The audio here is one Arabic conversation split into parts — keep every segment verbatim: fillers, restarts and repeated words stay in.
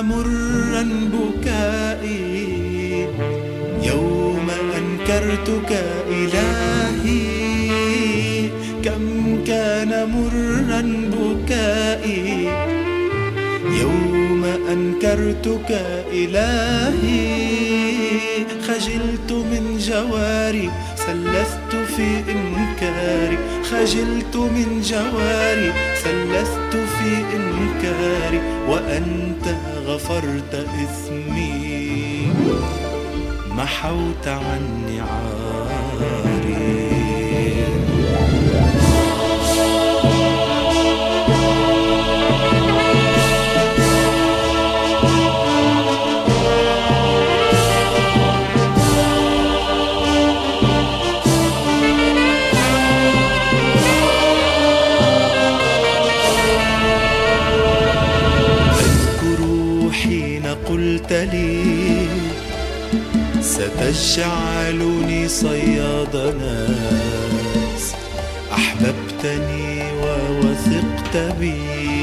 مرا بكائي يوم أنكرتك إلهي، كم كان مرا بكائي يوم أنكرتك إلهي. خجلت من جواري ثلثت في إنكاري، خجلت من جواري ثلثت في إنكاري، وأنت غفرت إثمي محوت عني عاري. قلت لي ستجعلني صياد ناس، أحببتني ووثقت بي،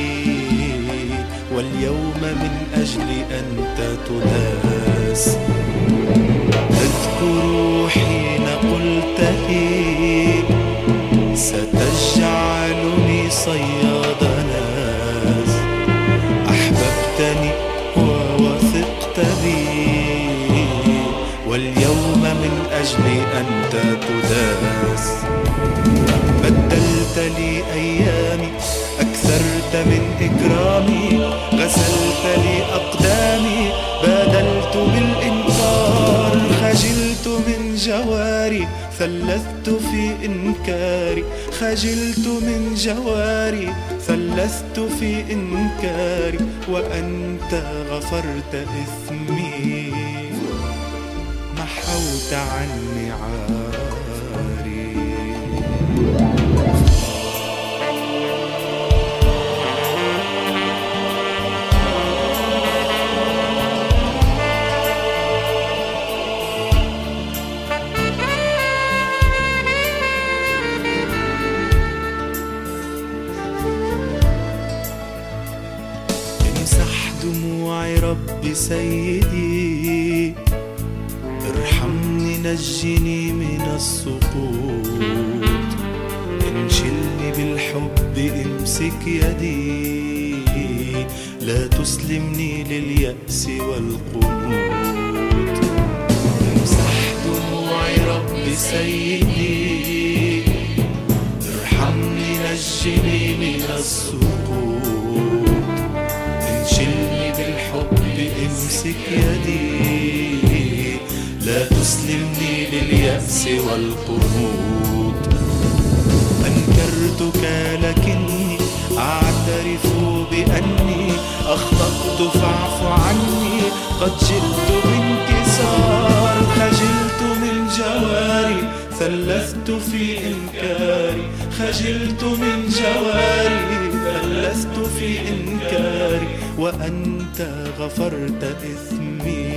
واليوم من أجل أنت تداس. أذكر حين قلت لي ستجعلني صياد ناس، أحببتني ووثقت بي، واليوم من أجل أنت تداس. بدلت لي أيامي أكثرت من إكرامي، غسلت لي أقدامي بادلت بالإنكار. خجلت من جواري ثلثت في إنكاري، خجلت من جواري ثلثت في إنكاري، وأنت غفرت إثمي محوت عني عاري. امسح دموعي ربي سيدي، ارحمني نجني من السقوط، انشلني بالحب امسك يدي، لا تسلمني لليأس والقنوط. امسح دموعي ربي سيدي، ارحمني نجني من السقوط، انشلني بالحب امسك يدي، لا تسلمني لليأس والقنوط. أنكرتك لكني أعترف بأني أخطأت فاعف عني، قد جئت بانكسار. خجلت من جواري ثلثت في إنكاري، خجلت من جواري ثلثت في إنكاري، وأنت غفرت إثمي